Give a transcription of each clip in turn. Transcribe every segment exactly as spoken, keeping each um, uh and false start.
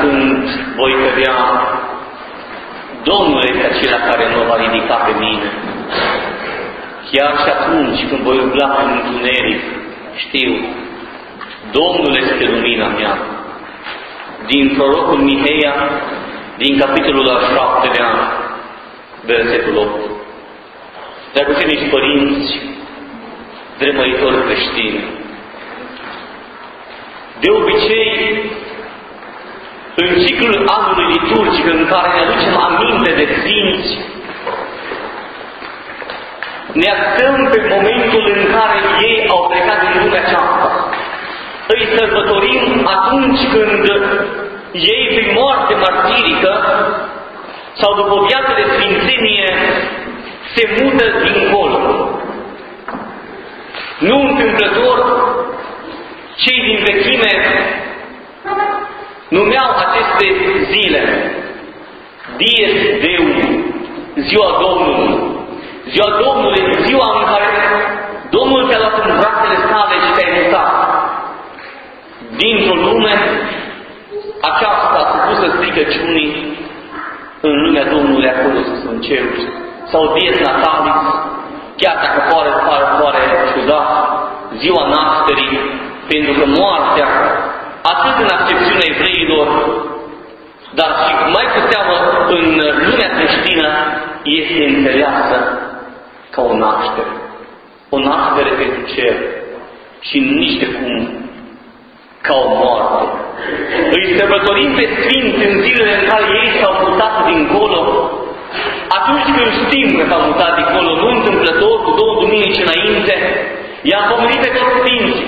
când voi cădea, Domnul este acela care mă va ridica pe mine. Chiar și atunci când voi umbla în întuneric, știu, Domnul este lumina mea. Din prorocul Miheia, din capitolul al șaptelea, versetul opt. Dragostea părinți, dremăitori creștini, de obicei, în ciclul anului liturgic în care ne aducem aminte de sfinți, ne axăm pe momentul în care ei au plecat din lumea aceasta. Îi sărbătorim atunci când ei, prin moarte martirică sau după o viață de sfințenie, se mută dincolo. Nu întâmplător, cei din vechime numeau aceste zile Dies Deum, ziua Domnului. Ziua Domnului, ziua în care Domnul te-a luat în brațele sale și te-ai mutat dintr-o lume aceasta supusă stricăciunii în lumea Domnului acolo sus în ceruri. Sau Dies Natalis, chiar dacă poate pare, pare ciudat, ziua nașterii, pentru că moartea, atât în accepțiunea evreilor, dar și mai cu seamă în lumea creștină, este înțeleasă ca o naștere. O naștere pentru cer și nici de cum ca o moarte. Îi sărbătorim pe sfinți în zilele în care ei s-au mutat dincolo, atunci când știm că s-au mutat dincolo, nu întâmplător, cu două duminici înainte, i-am pomenit pe toți sfinții.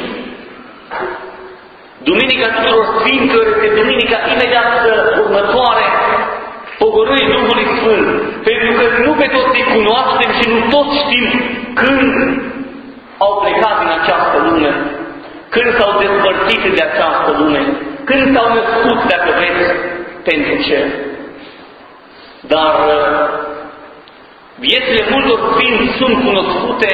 Duminica tuturor Sfinților este duminica imediat următoare pogorârii Duhului Sfânt, pentru că nu pe toți îi cunoaștem și nu toți știm când au plecat din această lume, când s-au despărțit de această lume, când s-au născut, dacă vreți, pentru ce. Dar viețile multor Sfinți sunt cunoscute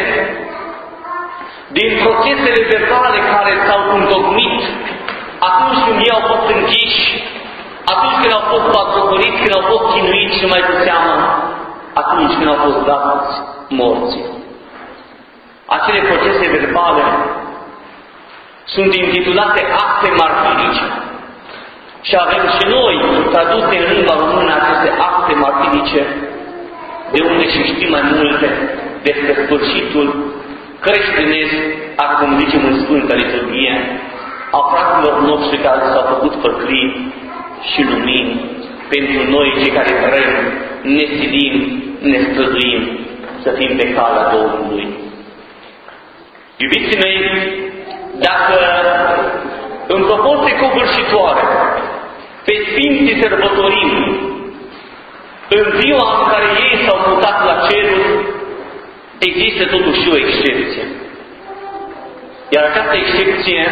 din procesele verbale care s-au întocmit atunci când ei au fost închiși, atunci când au fost batjocoriți, când au fost chinuiți și mai cu seamă, atunci când au fost dați morții. Acele procese verbale sunt intitulate acte martirice. Și avem și noi traduse în limba română aceste acte martirice, de unde și știm mai multe despre sfârșitul creștinesc, așa cum zicem în Sfânta Liturghie, a fraților noștri care s-au făcut făclii și lumini pentru noi, cei care vrem, ne silim, ne străduim să fim pe calea Domnului. Iubiții mei, dacă în proporție covârșitoare pe Sfinții sărbătorim în ziua în care ei s-au mutat la ceruri, există totuși o excepție. Iar această excepție,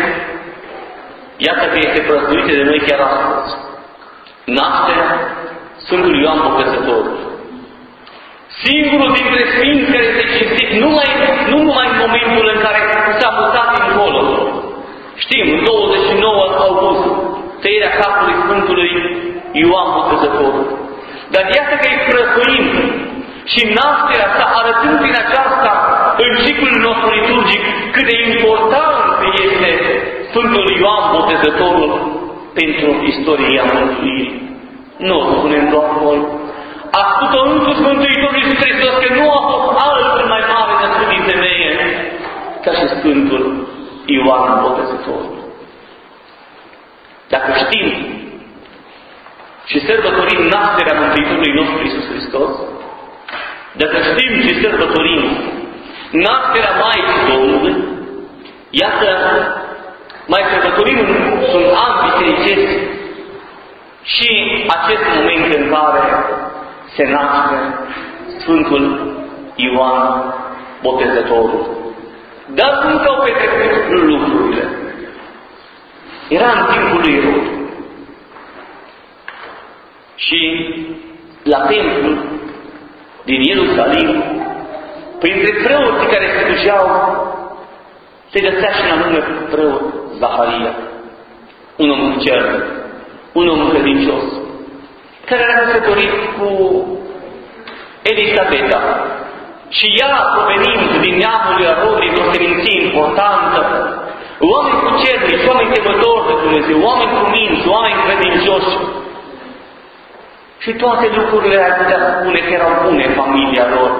iată că este prăznuită de noi chiar astăzi. Nașterea Sfântului Ioan Botezătorul. Singurul dintre Sfinți care este cinstit numai, nu numai în momentul în care s-a mutat încolo. Știm, în douăzeci și nouă august, tăierea capului Sfântului Ioan Botezătorul. Dar iată că îi prăznuim și nașterea sa, arătând prin aceasta în ciclul nostru liturgic cât de important este Sfântul Ioan Botezătorul pentru istoria mântuirii. Nu o spunem doar noi. A spus-o însuși Mântuitorul Iisus Hristos că nu a fost altul mai mare născut din femeie ca și Sfântul Ioan Botezătorul. Dacă știm și sărbătorim nașterea Mântuitorului nostru Iisus Hristos, dacă știm și sărbătorim nașterea Maicii Domnului, iată, mai sărbătorim un an bisericesc și acest moment în care se naște Sfântul Ioan Botezătorul. Dar cum s-au petrecut lucrurile? Era în timpul lui Irod. Și la templu din Ierusalim, printre preoții care se duceau, se găsea și la nume preot Zaharia, un om cer, un om credincios căsătorit cu Elisabeta. Și ea, provenind din neamul lui Aron, o seminție importantă, oameni cucernici, oameni temători de Dumnezeu, oameni cuminți, oameni credincioși. Și toate lucrurile ar putea spune că erau bune în familia lor.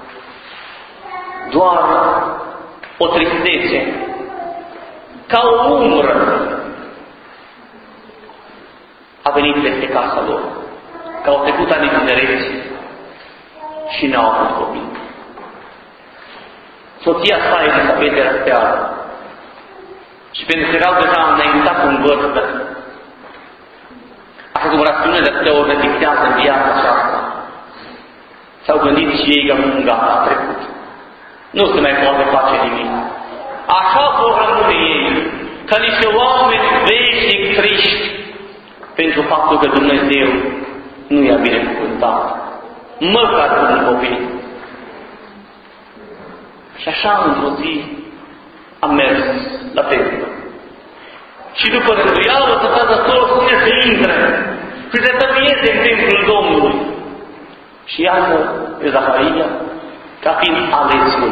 Doar o tristețe, ca o umbră, a venit peste casa lor, că au trecut ani tinereți și n-au avut copii. Soția sa, Elisabeta, era steară. Și pentru că erau deja înaintat în vârstă, așa cum rațiunile de atâtea ori ne dictează în viața aceasta, s-au gândit și ei că acum gata, a trecut. Nu se mai poate face nimic. Așa vor rămâne ei, ca niște oameni veșnic triști, pentru faptul că Dumnezeu nu i-a binecuvântat, măcar cu un copil. Și așa, într-o zi, am mers la templu. Și după rânduială, tătazatorul spune să intre și să tăvieze în templul Domnului. Și iată pe Zaharia ca fiind alesul.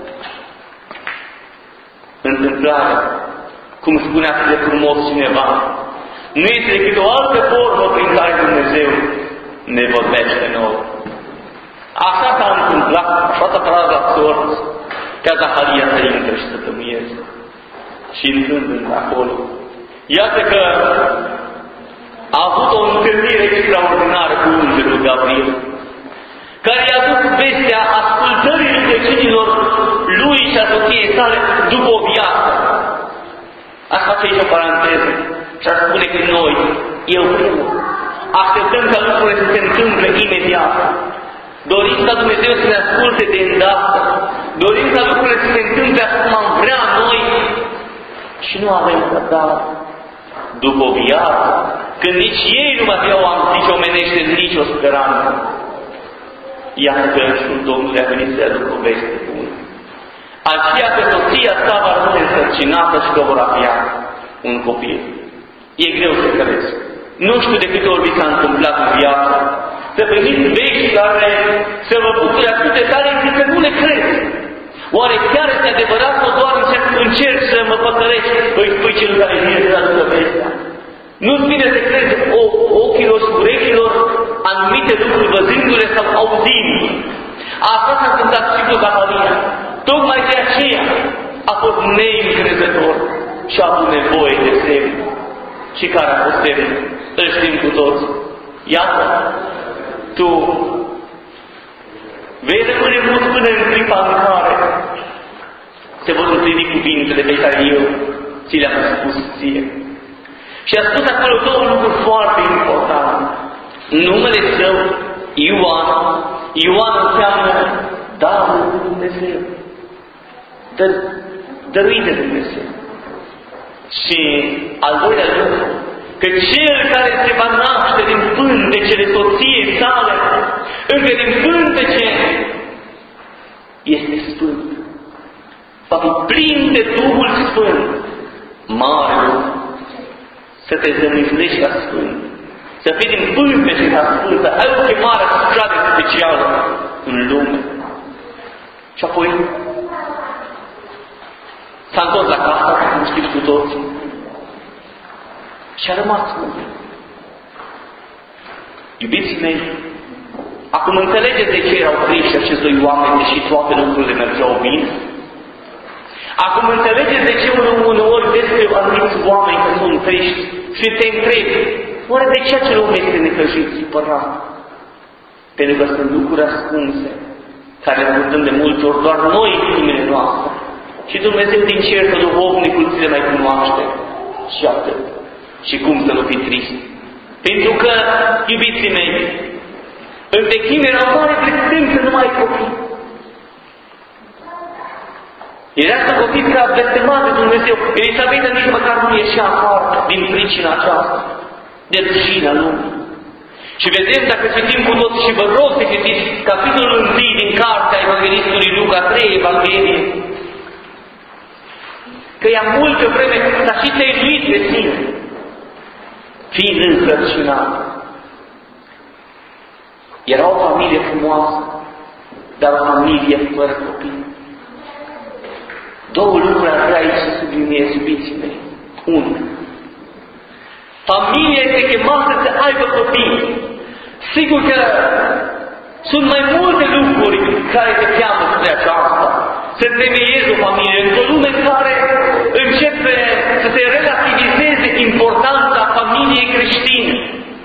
Întâmplarea, cum spunea atât de frumos cineva, nu este decât o altă formă prin care Dumnezeu ne vorbește nouă. Așa s-a întâmplat, așa s-a tras la sorți, ca Zaharia să intre și să tămieze. Și intrând acolo, iată că a avut o întâlnire extraordinară cu Îngerul Gabriel, care i-a dus vestea ascultării rugăciunilor lui și a soției sale după o viață. Aș face aici o paranteză și aș spune că noi, eu primul, așteptăm ca lucrurile să se întâmple imediat. Dorim ca Dumnezeu să ne asculte de îndată. Dorim ca lucrurile să se întâmple așa cum am vrea noi și nu avem răbdare. După o viață, când nici ei nu mai aveau nici omenește, nici o speranță, iată că Îngerul Domnului a venit să-i aducă o veste bună. Aceea că soția sa va rămâne însărcinată și că vor avea un copil. E greu să crezi. Nu știu de câte ori vi s-a întâmplat în viață să primiți vești care să vă bucure atât de tare încât să nu le crezi. Oare chiar este adevărat sau doar încerci să mă păcălești? Îi spui celui care vine să aducă vestea. Nu-ți vine să crezi ochilor și urechilor anumite lucruri văzându-le sau auzind. Asta s-a întâmplat și cu Zaharia. Tocmai de aceea a fost neîncrezător și a avut nevoie de semn. Și care a fost semn? Îl știm cu toți. Iată, tu vei rămâne mult până în clipa în care se vor împlini cuvintele pe care eu ți le-am spus ție. Și a spus acolo două lucruri foarte importante. Numele său, Ioan, Ioan înseamnă darul de Dumnezeu. Dă- dăruit de Dumnezeu. Și al doilea lucru, că cel care se va naște din pântecele soției sale, încă din pântece, este Sfânt. Va fi plin de Duhul Sfânt. Mare lucru. Să te zămislești ca Sfânt. Să fii din pântece ca Sfânt. Să ai o chemare stradă specială în lume. Și apoi s-a întors la casă, cum știți cu toți, și a rămas mult. Iubiții mei, acum înțelegeți de ce erau triști acești doi oameni, deși toate lucrurile mergeau bine? Acum înțelegeți de ce uneori despre anumiți oameni că sunt triști și te întrebi, oare de ce acel om este necăjit, supărat? Pentru că sunt lucruri ascunse, care le purtăm de multe ori doar noi în inimile noastre. Și Dumnezeu din cer, că duhovnicul ți le mai cunoaște. Și atât. Și cum să nu fii trist? Pentru că, iubiții mei, în vechime era o mare blestem să nu mai ai copii. Era să copii ca blestemat de Dumnezeu. Elisabeta nici măcar nu ieșea afară din pricina aceasta, de rușinea lumii. Și vedem, dacă citim cu toți, și vă rog să citiți capitolul întâi din cartea Evanghelistului Luca, trei Evanghelie, că ea multă vreme s-a și tăinuit de sine, fiind însărcinat. Era o familie frumoasă, dar o familie fără copii. Două lucruri ar vrea aici să subliniez, iubiții mei. Unu. Familia este chemată să aibă copii. Sigur că sunt mai multe lucruri care te cheamă spre aceasta. Să întemeiezi o familie într-o lume în care începe să se relativizeze importanța familiei creștine.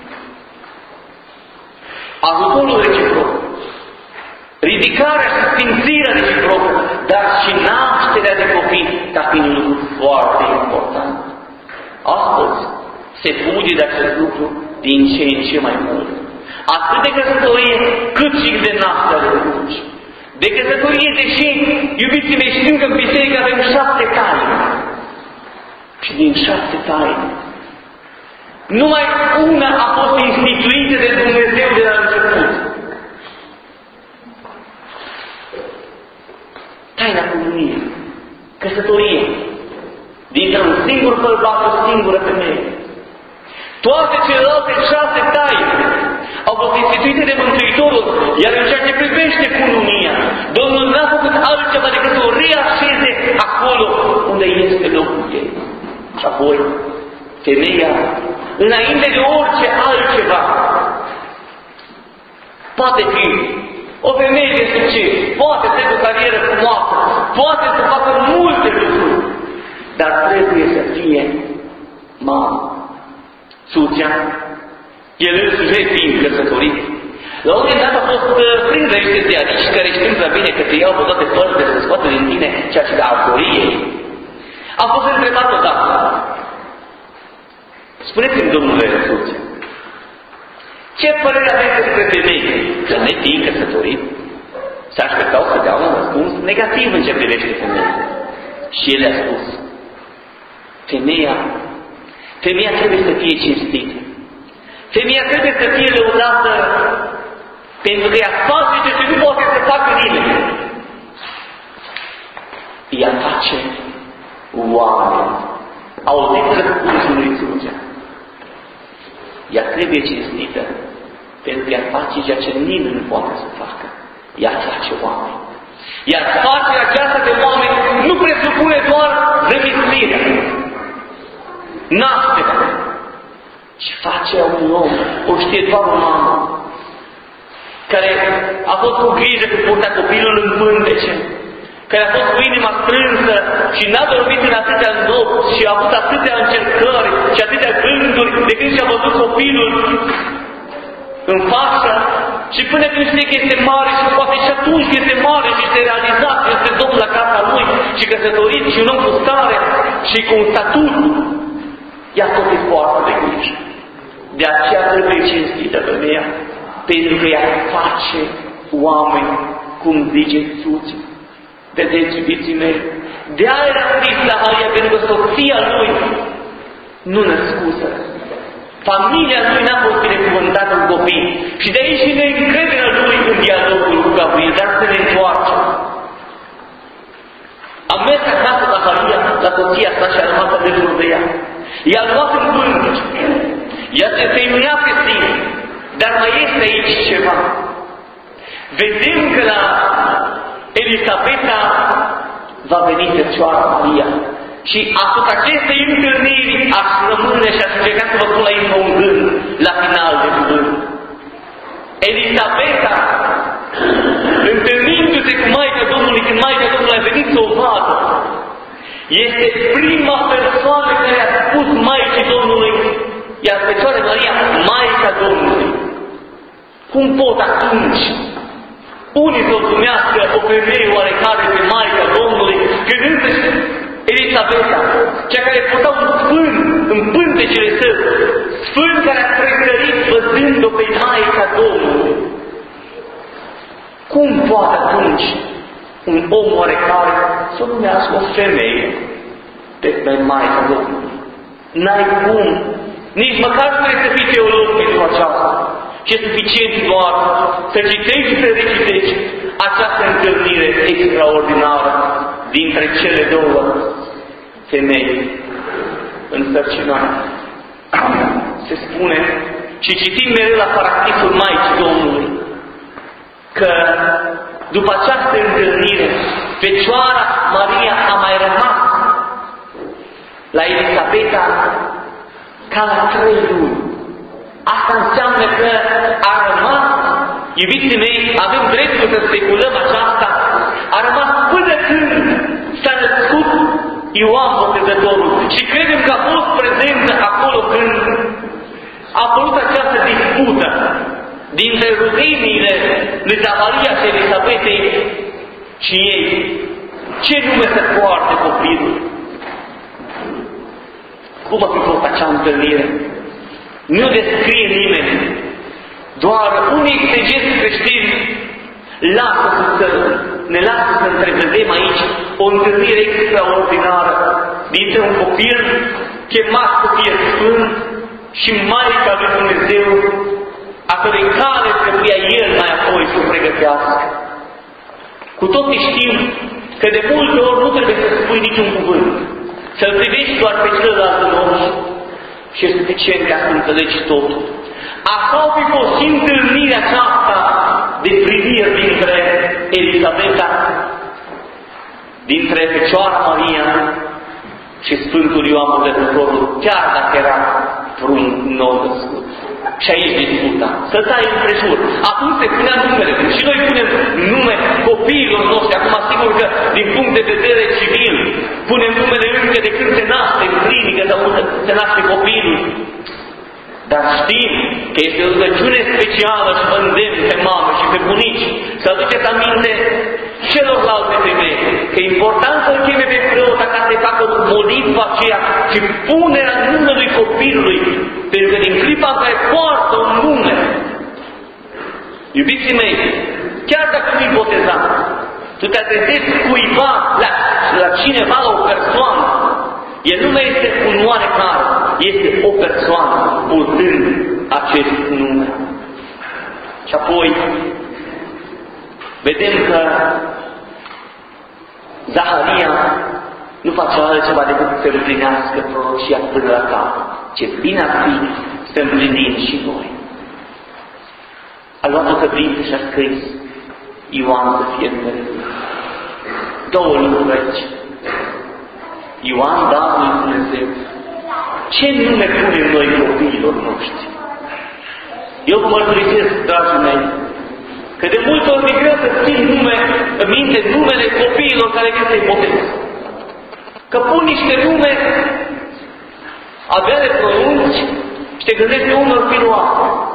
Ajutorul reciproc, ridicarea și sfințirea reciprocă, dar și nașterea de copii, ca fiind un lucru foarte important. Astăzi se fuge de acest lucru din ce în ce mai mult. Atât de căsătorie, cât și de nașterea de copii. De căsătorie, deși, iubiții mei, știm că în biserică avem șapte taine. Și din șapte taine, numai una a fost instituită de Dumnezeu de la început. Taina comuniei, căsătorie, dintr-un singur bărbat, o singură femeie. Toate celelalte șase taine au fost instituite de Mântuitorul, iar în ceea ce privește cununia, Domnul n-a făcut altceva decât să o reașeze acolo unde este locul ei. Și apoi, femeia, înainte de orice altceva, poate fi o femeie de succes, poate să aibă o carieră frumoasă, poate să facă multe lucruri, dar trebuie să fie mamă. Soția, el însuși fiind căsătorit, la un moment dat a fost prins de niște ziariști care știm prea bine că te iau pe toate părțile să scoată din tine ceea ce ar dori ei. A fost întrebat odată: spuneți-mi, domnule soția, ce părere aveți despre femei? Că nefiind căsătorit, se așteptau să dea un răspuns negativ în ce privește femeia. Și el a spus: femeia, femeia trebuie să fie cinstită. Femeia trebuie să fie lăudată pentru că ea face ce nu poate să facă nimeni. Ea face oameni. Auziți răspunsul lui Soția. Ea trebuie cinstită pentru că ea face ceea ce nimeni nu poate să facă. Ea face oameni. Iar facerea aceasta de oameni nu presupune doar zămislirea, nașterea, și face un om, o știe doar o mamă, care a fost cu grijă când purta copilul în pântece, care a fost cu inima strânsă și n-a dormit în atâtea nopți și a avut atâtea încercări și atâtea gânduri de când și-a văzut copilul în față și până când știe că este mare și poate și atunci că este mare și este realizat, este domn la casa lui și căsătorit și un om cu stare și cu un statut, ea tot e foarte de grijă. De aceea trebuie cinstită femeia, pentru că ea face oameni, cum zice Soția. Vedeți, iubiții mei, de aia era trist la Maria, pentru că soția lui nu născusă. Familia lui n-a fost binecuvântată în copii. Și de aici și neîncrederea lui în dialogul cu Gabriel, dar să ne întoarcem. Am mers acasă la Maria, la soția sa și a rămas alături de ea. I-a luat în pântece. Ea se feimea pe sine. Dar mai este aici ceva. Vedem că la Elisabeta va veni Fecioara Maria. Și asupra acestei întâlniri aș rămâne și aș încerca să vă pun la inimă un gând la final de cuvânt. Elisabeta, întâlnindu-se cu Maica Domnului, când Maica Domnului a venit să o vadă, este prima persoană care a spus Maicii Domnului, iar Fecioara Maria, Maica Domnului. Cum pot atunci unii să o numească o femeie oarecare pe Maica Domnului, când însăși Elisabeta, cea care purta un sfânt în pântecele său, sfânt care a precărit văzând-o pe Maica Domnului. Cum poate atunci un om oarecare să o numească o femeie pe Maica Domnului? N-ai cum. Nici măcar nu trebuie să fii teolog pentru aceasta. Și e suficient doar să citești și să recitești această întâlnire extraordinară dintre cele două femei însărcinate. Se spune și citim mereu la paraclisul Maicii Domnului, că după această întâlnire, Fecioara Maria a mai rămas la Elisabeta ca la trei luni. Asta înseamnă că a rămas, iubiții mei, avem dreptul să speculăm aceasta, a rămas până când s-a născut Ioan Botezătorul. Și credem că a fost prezentă acolo când a apărut această dispută dintre rugăciunile lui Zaharia și Elisabetei și ei. Ce nume să poarte copilul? Cum a fi fost acea întâlnire? Nu descrie nimeni. Doar unii exegeți creștini lasă să ne lasă să întrevedem aici o întâlnire extraordinară dintre un copil chemat să fie sfânt și Maica lui Dumnezeu, a cărei cale trebuia El mai apoi să o pregătească. Cu toții știm că de multe ori nu trebuie să spui niciun cuvânt, să-l privești doar pe celălalt în ochi și e suficient ca să înțelegi totul. Așa au fi fost și întâlnirea aceasta de privire dintre Elisabeta, dintre Fecioara Maria și Sfântul Ioan Botezătorul, chiar dacă era prun nou născut. Și aici discuta. Să tai împrejur. Atunci se punea numele. Și noi punem nume copiilor noștri. Acum, sigur că, din punct de vedere civil, punem numele încă de când se naște în clinică sau când se naște copilul. Dar știm că este o rugăciune specială și vă îndemn pe mamă și pe bunici să aduceți aminte celorlalte femei că e important să-l cheme pe preot ca să facă molitva aceea și punerea numelui copilului, pentru că din clipa în care poartă un nume, iubiții mei, chiar dacă nu-i botezat, tu te adresezi cuiva, la, la cineva, la o persoană, el nu mai este un oarecare, este o persoană purtând acest nume. Și apoi vedem că Zaharia nu face altceva decât să împlinească prorocia până la capăt. Ce bine ar fi să împlinim și noi. A luat o căpință și a scris Ioan să fie numele. Două lucruri aici. Ioan, Darul lui Dumnezeu. Ce nume punem noi copiilor noștri? Eu vă mărturisesc, dragii mei, că de multe ori e greu să țin nume, în minte numele copiilor care vin să-i botezi. Că pun niște nume, avea de pronunți și te gândești că unul fi luat.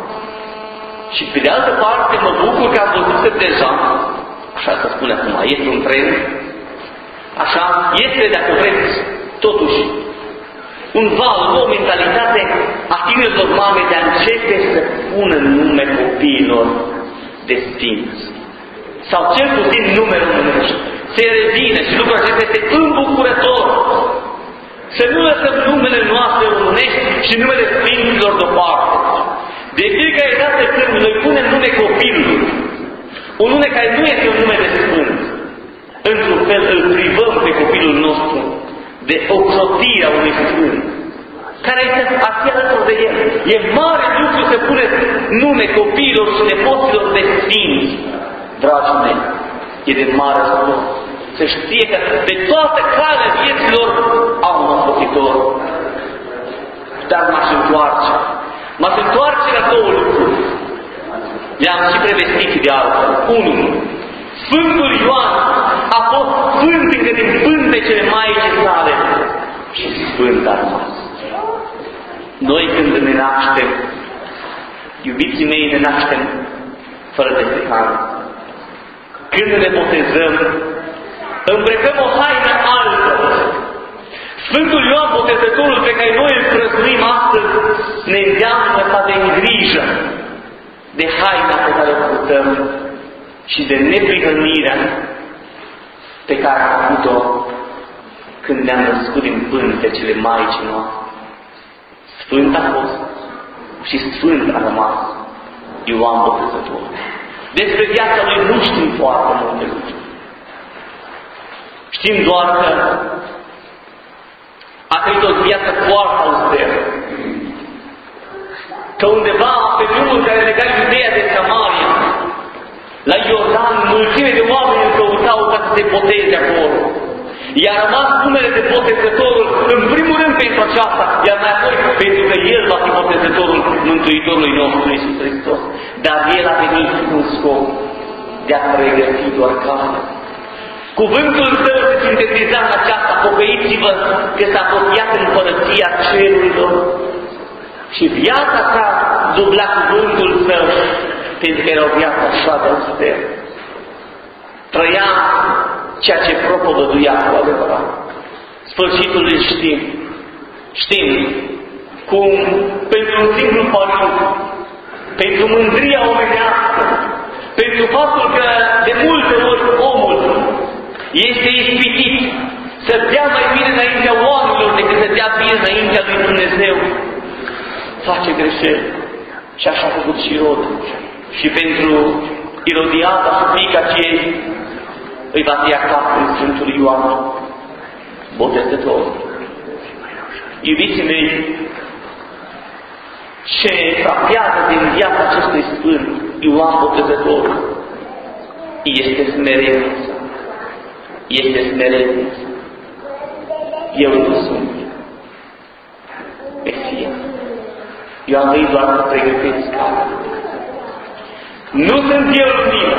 Și pe de altă parte mă bucur că am văzut că deja, așa să spune acum, este un trend, așa, este, dacă vreți, totuși, un val, o mentalitate a tinerilor mame de a începe să pună nume copiilor de sfinți. Sau cel puțin nume românești. Se revină și lucrul acesta este îmbucurător. Să nu lăsăm numele noastre românești și numele sfinților deoparte. De fiecare dată când noi punem nume copilului, un nume care nu este un nume de sfânt, într-un fel îl privăm pe copilul nostru de ocrotirea unui sfânt, care este ar fi alături de el. E mare lucru să puneți nume copiilor și nepoților de sfinți, dragii mei. E de mare lucru. Să știe că pe toată calea vieților au un înfățitor. Dar m-aș întoarce. M-aș întoarce la două lucruri. Le-am și prevestit de altfel. Unu. Sfântul Ioan a fost sfânt încă din pântecele Maicii sale și sfânt a rămas. Noi când ne naștem, iubiții mei, ne naștem fără desecare. Când ne botezăm, îmbrăcăm o haină altă. Sfântul Ioan Botezătorul pe care noi îl prăznuim astăzi ne îndeamnă să avem grijă de haina pe care o purtăm și de neprihănirea pe care am avut-o când ne-am născut din pântecele Maicii noastre. Sfânt a fost și sfânt a rămas Ioan Botezătorul. Despre viața lui nu știm foarte multe lucruri. Știm doar că a trăit o viață foarte austeră. Că undeva pe drumul care lega Iudeea de Samaria, La Iordan, mulțime de oameni îl căutau ca să se boteze acolo. I-a rămas numele de botezătorul, în primul rând pentru aceasta, iar mai apoi pentru că El va fi botezătorul Mântuitorului nostru Iisus Hristos. Dar El a venit cu un scop de a pregăti doar calea. Cuvântul Său se sintetiza în aceasta: pocăiți-vă că s-a apropiat împărăția cerurilor. Și viața ta dubla cuvântul Său, pentru că era o viață așa de austeră. Trăia ceea ce propovăduia cu adevărat. Sfârșitul îl știm. Știm cum pentru un simplu părinte, pentru mândria omenească, pentru faptul că de multe ori omul este ispitit să dea mai bine înaintea oamenilor decât să dea bine înaintea lui Dumnezeu, face greșeli. Și așa a făcut și Irod. Și pentru Irodiada și fiica aceea îi va tăia capul în Sfântul Ioan Botezător. Iubiții mei, ce frapează din viața acestui Sfânt Ioan Botezător este smerenița. Este smerenița. Eu nu sunt Mesia. Eu am venit doar să pregătesc calea. Nu sunt eu lumină.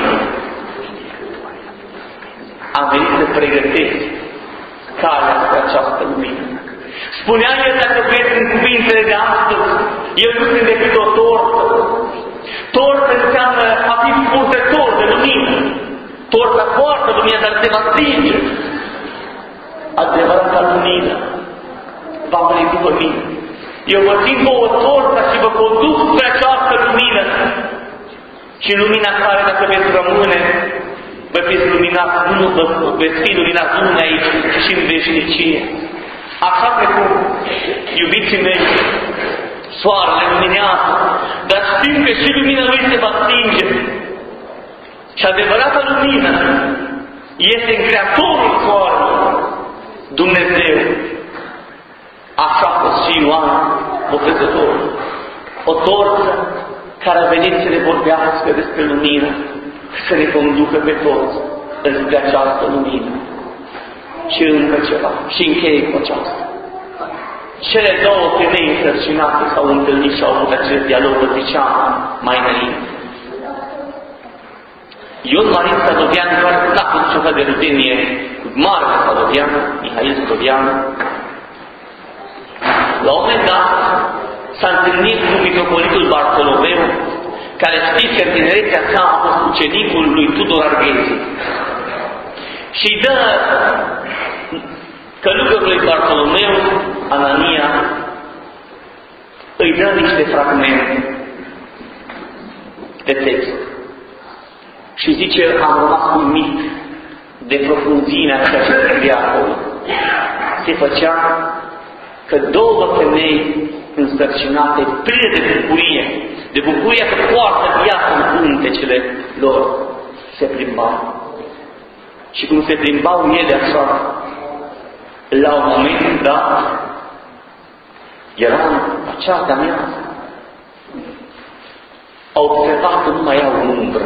Am venit să pregătesc calea spre această lumină. Spunea El, dacă vezi în cuvintele de astăzi, eu nu sunt decât o tortă. Tortă înseamnă a fi purtător de lumină. Torta poartă lumină, dar se va stinge. Adevărata lumină va veni după mine. Eu vă țin vouă torta și vă conduc spre această lumină. Și lumina care, dacă veți rămâne, vă fiți luminați, nu vă veți fi luminați nu aici, ci și în veșnicie. Așa precum, iubiții mei, soarele luminează, dar știm că și lumina lui se va stinge. Și adevărata lumină este în Creatorul soarelui, Dumnezeu. Așa a fost și Ioan Botezătorul. O torță care a venit să ne vorbească despre lumină, să ne conducă pe toți înspre această lumină. Și încă ceva. Și încheie cu aceasta. Cele două femei însărcinate s-au întâlnit și au avut acest dialog, vă ziceam mai înainte. Ion Marin Sadovean, care n-a fost ceva de rudenie cu Marga Sadovean, Mihail Sadovean, la un moment dat s-a întâlnit cu mitropolitul Bartolomeu, care știți că în tinerețea sa a fost ucenicul lui Tudor Arghezi. Și îi dă călugărului Bartolomeu, Anania, îi dă niște fragmente de text. Și zice, am rămas uimit de profunzimea ceea ce scria acolo. Se făcea că două femei însărcinate, pline de bucurie, de bucuria că poartă viața în pântecele lor, se plimbau. Și cum se plimbau ele așa, la un moment dat, era în acea de-amiază, au observat că nu mai au umbră.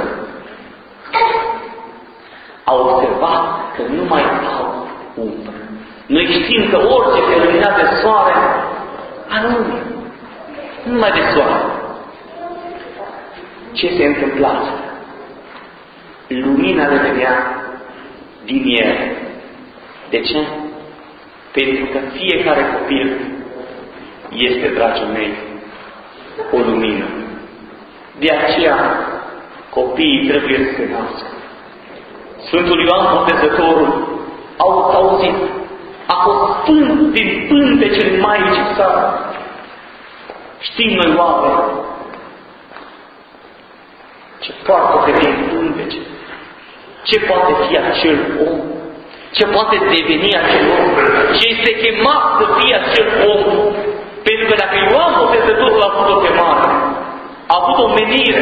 Au observat că nu mai au umbră. Noi știm că orice se lumina de soare, anume, nu numai de soare. Ce se întâmpla? Lumina revenea din el. De ce? Pentru că fiecare copil este, dragii mei, o lumină. De aceea, copiii trebuie să se nască. Sfântul Ioan Botezătorul au auzit, a fost sfânt din pântecele Maicii sale. Știm noi oameni ce poartă pe din pântece, ce poate fi acel om, ce poate deveni acel om, ce este chemat să fie acel om. Pentru că dacă Ioan Botezătorul a avut o chemare, a avut o menire,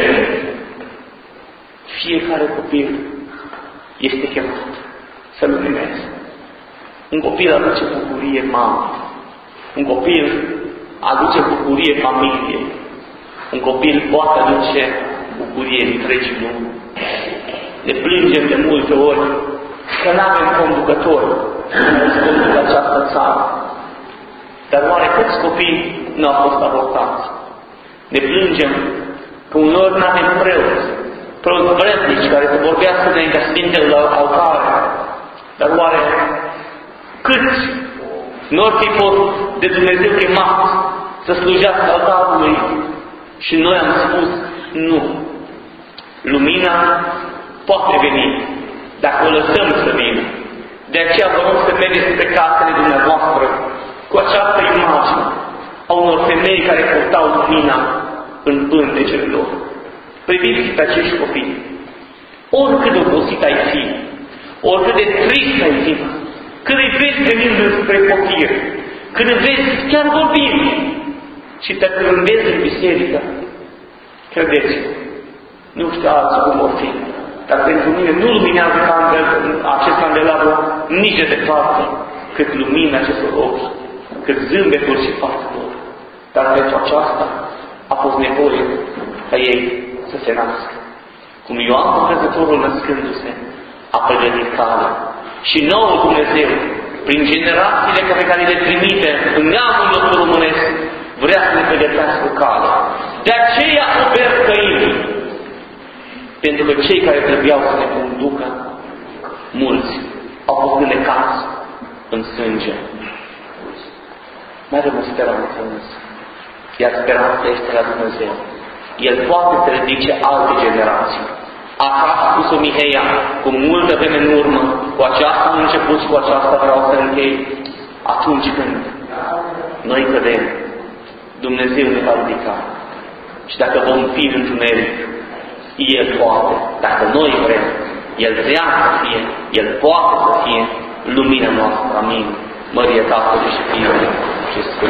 fiecare copil este chemat să lumineze. Un copil aduce bucurie mamei. Un copil aduce bucurie familiei. Un copil poate aduce bucurie întregii lumi. ne plângem de multe ori că nu avem conducător care să conducă această țară. Dar oare câți copii nu au fost avortați? Ne plângem că uneori nu avem preoți, preoți vrednici care să vorbească înaintea Sfintele la altare. Dar oare câți nu ar fi fost de Dumnezeu chemați să slujească altarului? Și noi am spus nu. Lumina poate veni dacă o lăsăm să vină. De aceea vă rog să mergeți pe casele dumneavoastră cu această imagine a unor femei care purtau lumina în pântecele lor. Priviți pe acești copii. Oricât de obosit ai fi, oricât de trist ai fi, când îi vezi venind spre copil, când îi vezi chiar vorbind și te crâmbezi în biserică, credeți, nu știu alții cum vor fi, dar pentru mine nu luminează acest candelabru nici de departe, cât lumina acestor ochi, cât zâmbetul și fața lor. Dar pentru aceasta a fost nevoie ca ei să se nască. Cum Ioan Botezătorul născându-se a pregătit calea. Și nouă Dumnezeu, prin generațiile pe care le trimite în neamul nostru românesc, vrea să ne pregătească calea. De aceea ofer căinii. Pentru că cei care trebuiau să ne conducă, mulți, au fost înecați în sânge. Mai avem o speranță însă. Iar speranța este la Dumnezeu. El poate să ridice alte generații. Așa a spus-o Miheia, cu multă vreme în urmă, cu aceasta am început și cu aceasta vreau să închei. Atunci când noi cădem, Dumnezeu ne va ridica. Și dacă vom fi în întuneric, El poate, dacă noi vrem, El vrea să fie, El poate să fie lumina noastră. Amin. Mărie Tatălui și Fiului și Sfântului.